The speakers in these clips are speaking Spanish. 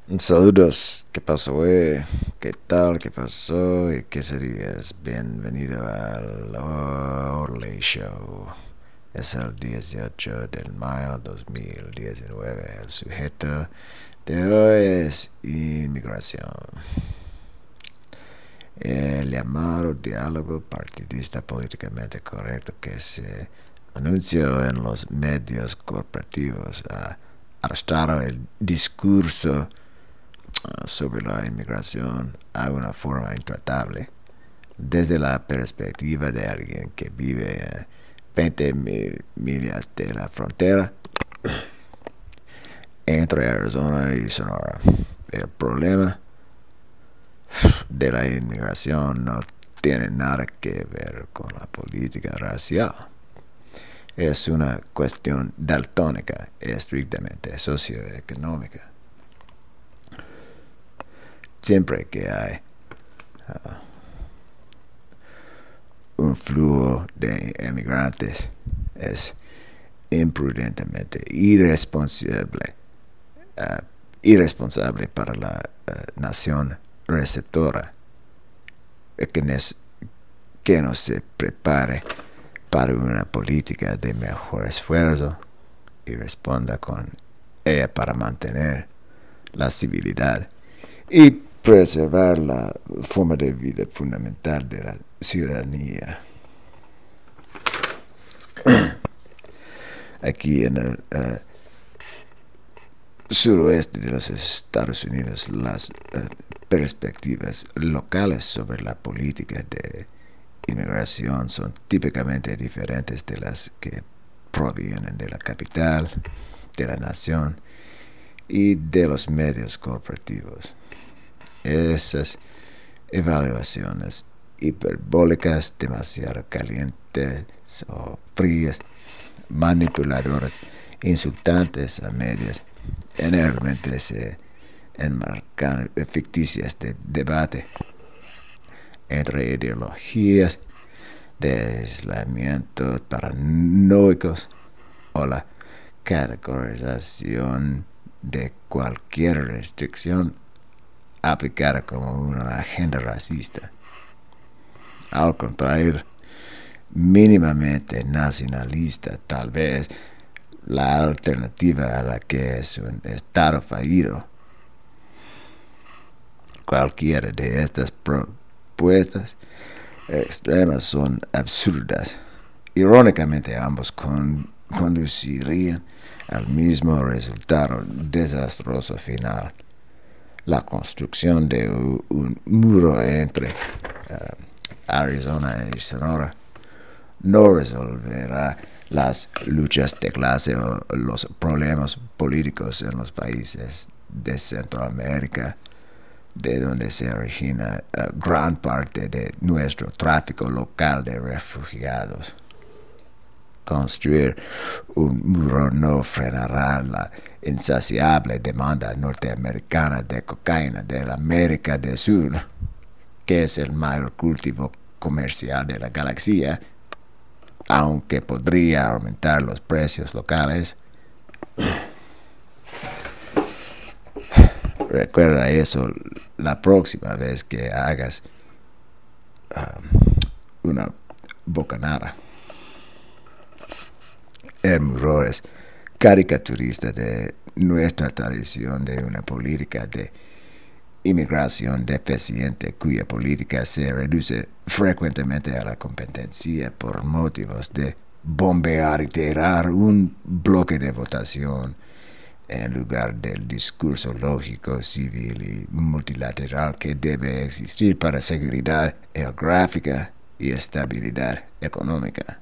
Saludos, ¿qué pasó, güey? ¿Qué tal? ¿Qué pasó? ¿Y qué serías? Bienvenido al Orley Show. Es el 18 de mayo 2019. El sujeto de hoy es inmigración. El llamado diálogo partidista políticamente correcto que se anunció en los medios corporativos ha arrastrado el discurso sobre la inmigración a una forma intratable desde la perspectiva de alguien que vive a 20 mil millas de la frontera entre Arizona y Sonora. El problema de la inmigración no tiene nada que ver con la política racial. Es una cuestión daltónica, estrictamente socioeconómica. Siempre que hay un flujo de emigrantes, es imprudentemente irresponsable para la nación receptora que no se prepare para una política de mejor esfuerzo y responda con ella para mantener la civilidad y preservar la forma de vida fundamental de la ciudadanía. Aquí en el suroeste de los Estados Unidos, las perspectivas locales sobre la política de inmigración son típicamente diferentes de las que provienen de la capital, de la nación y de los medios corporativos. Esas evaluaciones hiperbólicas, demasiado calientes o frías, manipuladoras, insultantes a medias, generalmente se enmarcan ficticias de debate entre ideologías de aislamiento paranoicos o la categorización de cualquier restricción aplicada como una agenda racista. Al contrario, mínimamente nacionalista, tal vez la alternativa a la que es un Estado fallido. Cualquiera de estas propuestas extremas son absurdas. Irónicamente, ambos conducirían al mismo resultado desastroso final: la construcción de un muro entre Arizona y Sonora no resolverá las luchas de clase o los problemas políticos en los países de Centroamérica, de donde se origina gran parte de nuestro tráfico local de refugiados. Construir un muro no frenará la insaciable demanda norteamericana de cocaína de la América del Sur, que es el mayor cultivo comercial de la galaxia, aunque podría aumentar los precios locales. Recuerda eso la próxima vez que hagas una bocanada. El muro es caricaturista de nuestra tradición de una política de inmigración deficiente cuya política se reduce frecuentemente a la competencia por motivos de bombear y tirar un bloque de votación en lugar del discurso lógico, civil y multilateral que debe existir para seguridad geográfica y estabilidad económica.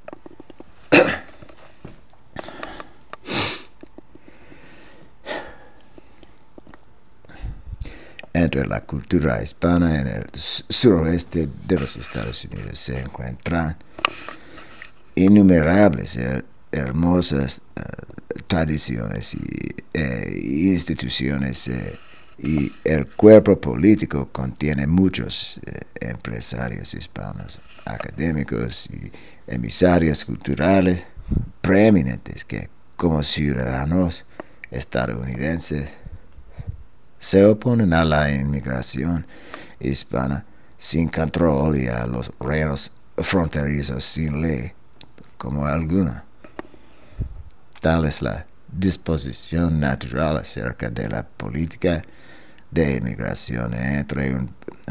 Entre la cultura hispana en el suroeste de los Estados Unidos se encuentran innumerables hermosas tradiciones y instituciones, y el cuerpo político contiene muchos empresarios hispanos, académicos y emisarios culturales preeminentes que, como ciudadanos estadounidenses, Se oponen a la inmigración hispana sin control y a los reinos fronterizos sin ley, como alguna. Tal es la disposición natural acerca de la política de inmigración entre un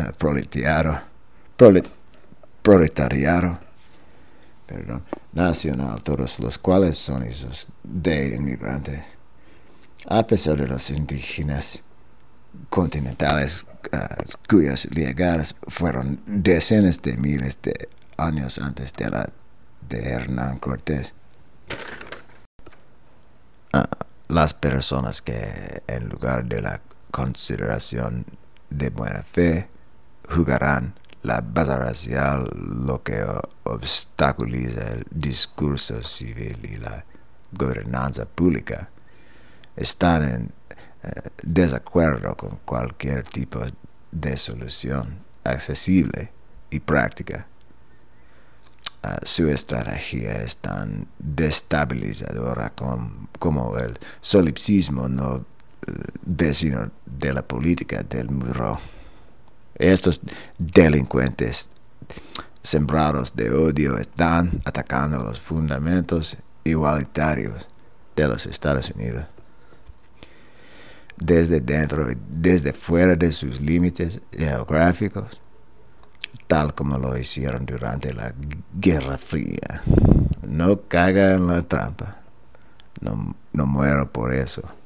proletariado nacional, todos los cuales son hijos de inmigrantes. A pesar de los indígenas continentales cuyas llegadas fueron decenas de miles de años antes de la de Hernán Cortés. Las personas que, en lugar de la consideración de buena fe, jugarán la base racial, lo que obstaculiza el discurso civil y la gobernanza pública, están en desacuerdo con cualquier tipo de solución accesible y práctica. Su estrategia es tan destabilizadora como el solipsismo no vecino de la política del muro. Estos delincuentes sembrados de odio están atacando los fundamentos igualitarios de los Estados Unidos. Desde dentro y desde fuera de sus límites geográficos, tal como lo hicieron durante la Guerra Fría. No caiga en la trampa. No muero por eso.